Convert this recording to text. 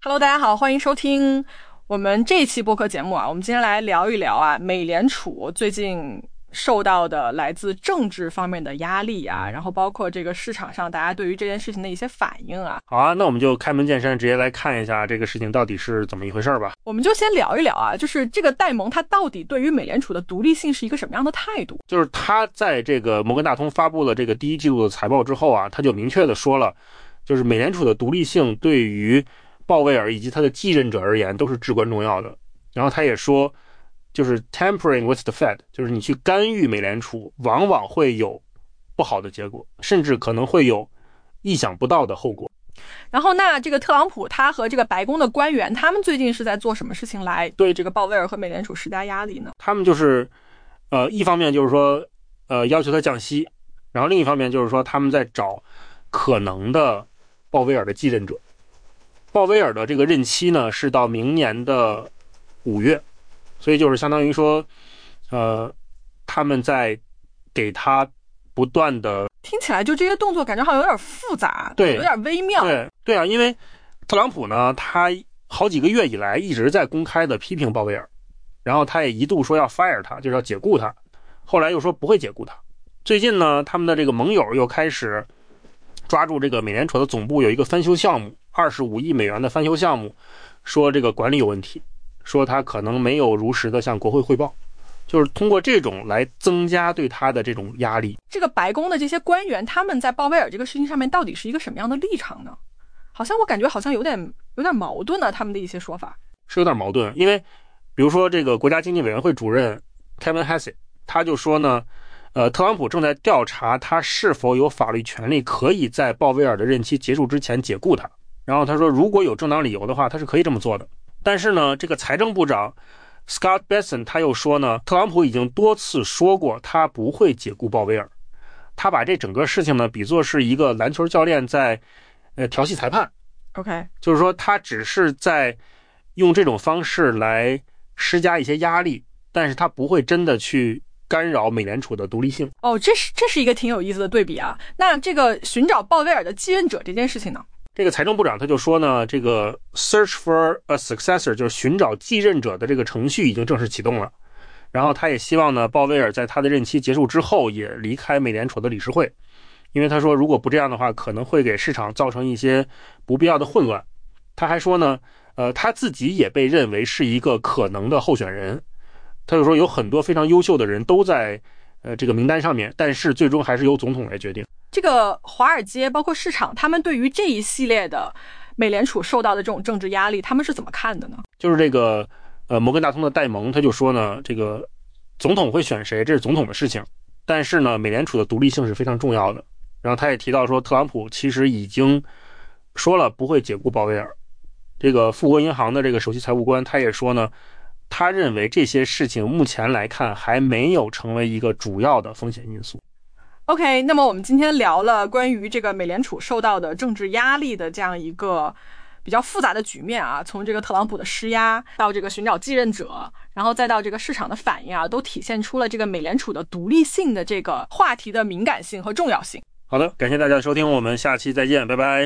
Hello， 大家好，欢迎收听我们这一期播客节目啊。我们今天来聊一聊啊，美联储最近受到的来自政治方面的压力啊，然后包括这个市场上大家对于这件事情的一些反应啊。 好啊，那我们就开门见山，直接来看一下这个事情到底是怎么一回事吧。 我们就先聊一聊啊，就是这个戴蒙他到底对于美联储的独立性是一个什么样的态度？ 就是他在这个摩根大通发布了这个第一季度的财报之后啊，他就明确的说了，就是美联储的独立性对于鲍威尔以及他的继任者而言都是至关重要的。然后他也说，就是 tampering with the Fed， 就是你去干预美联储往往会有不好的结果，甚至可能会有意想不到的后果。 然后那这个特朗普他和这个白宫的官员，他们最近是在做什么事情来对这个鲍威尔和美联储施加压力呢？ 他们就是一方面就是说要求他降息，然后另一方面就是说他们在找可能的鲍威尔的继任者。鲍威尔的这个任期呢是到明年的5月，所以就是相当于说他们在给他不断的， 听起来就这些动作感觉好像有点复杂， 对， 有点微妙。 对啊，因为特朗普呢，他好几个月以来一直在公开的批评鲍威尔，然后他也一度说要 fire 他，就是要解雇他，后来又说不会解雇他。最近呢，他们的这个盟友又开始抓住这个美联储的总部有一个翻修项目，25亿美元的翻修项目，说这个管理有问题，说他可能没有如实的向国会汇报，就是通过这种来增加对他的这种压力。 这个白宫的这些官员，他们在鲍威尔这个事情上面到底是一个什么样的立场呢？好像我感觉好像有点矛盾啊，他们的一些说法是有点矛盾。因为比如说这个国家经济委员会主任 Kevin Hassett 他就说呢，特朗普正在调查他是否有法律权利可以在鲍威尔的任期结束之前解雇他，然后他说如果有正当理由的话他是可以这么做的。但是呢，这个财政部长 Scott Bessent 他又说呢，特朗普已经多次说过他不会解雇鲍威尔，他把这整个事情呢比作是一个篮球教练在调戏裁判。 OK， 就是说他只是在用这种方式来施加一些压力，但是他不会真的去干扰美联储的独立性。 哦，这是一个挺有意思的对比啊。那这个寻找鲍威尔的继任者这件事情呢， 这个财政部长他就说呢，这个 search for a successor 就是寻找继任者的这个程序已经正式启动了，然后他也希望呢，鲍威尔在他的任期结束之后也离开美联储的理事会，因为他说如果不这样的话可能会给市场造成一些不必要的混乱。他还说呢他自己也被认为是一个可能的候选人，他就说有很多非常优秀的人都在这个名单上面，但是最终还是由总统来决定。 这个华尔街包括市场，他们对于这一系列的美联储受到的这种政治压力，他们是怎么看的呢？ 就是这个摩根大通的戴蒙他就说呢，这个总统会选谁这是总统的事情，但是呢美联储的独立性是非常重要的。然后他也提到说，特朗普其实已经说了不会解雇鲍威尔。这个富国银行的这个首席财务官他也说呢，他认为这些事情目前来看还没有成为一个主要的风险因素。 OK， 那么我们今天聊了关于这个美联储受到的政治压力的这样一个比较复杂的局面啊，从这个特朗普的施压到这个寻找继任者，然后再到这个市场的反应啊，都体现出了这个美联储的独立性的这个话题的敏感性和重要性。 好的，感谢大家的收听，我们下期再见，拜拜。